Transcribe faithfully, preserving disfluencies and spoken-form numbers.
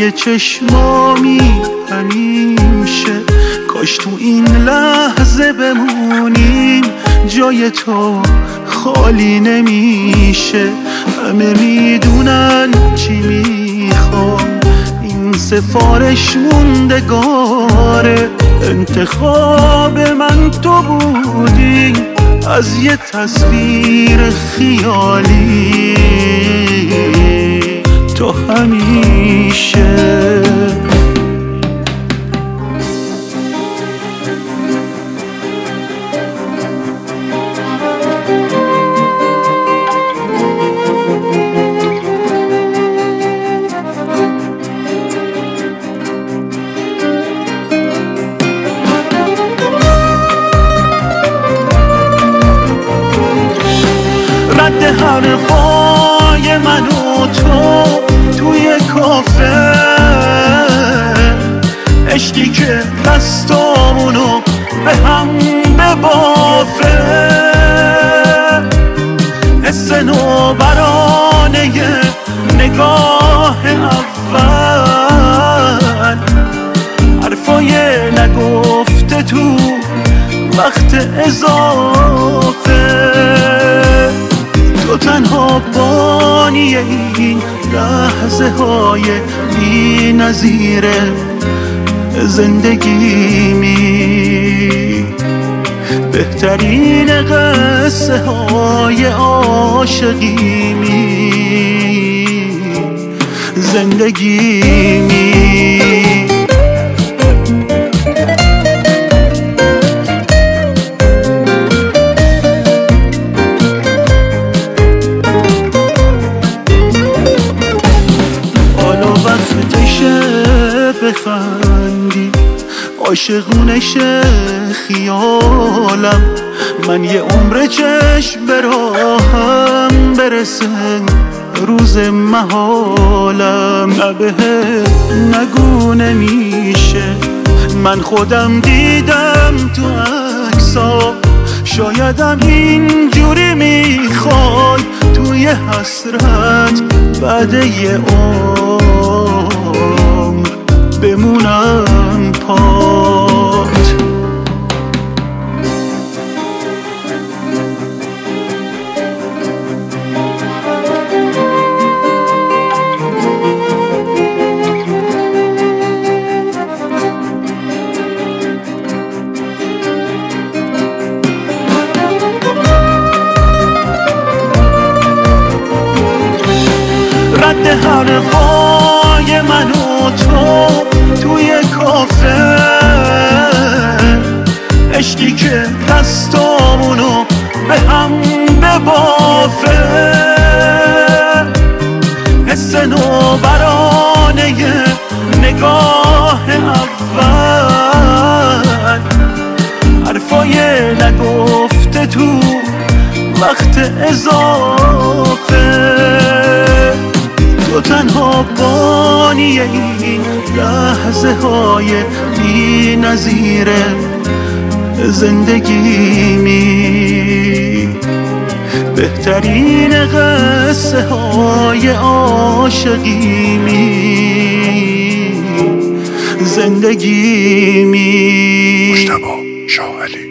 توی چشمامی همیشه، کاش تو این لحظه بمونیم، جای تو خالی نمیشه. همه میدونن چی میخوام، این سفارش موندگاره، انتخاب من تو بودی از یه تصویر خیالی تو همیشه. رد حرفای من و تو توی کافه، عشقی که دستامونو به هم ببافه، حس نوبرانه نگاه اول، حرفای نگفته تو وقت اضافه، تو تنها بانی این لحظه های بی نظیر زندگیمی، بهترین قصه های عاشقیمی زندگیمی. بخندی عاشقونش خیالم، من یه عمر چشم به راهم برسه روز محالم، نه بهت نگو نمیشه، من خودم دیدم تو عکسا، شایدم اینجوری میخوای توی حسرت بعد یه عمر بمونم پات. رد حرفای من و تو توی کافه، عشقی که دستامونو به هم ببافه، حس نوبرانه نگاه اول، حرفای نگفته تو وقت اضافه، تو تنها بانی این لحظه های بی نظیر زندگیمی، بهترین قصه های عاشقیمی زندگیمی. مجتبی شاعلی.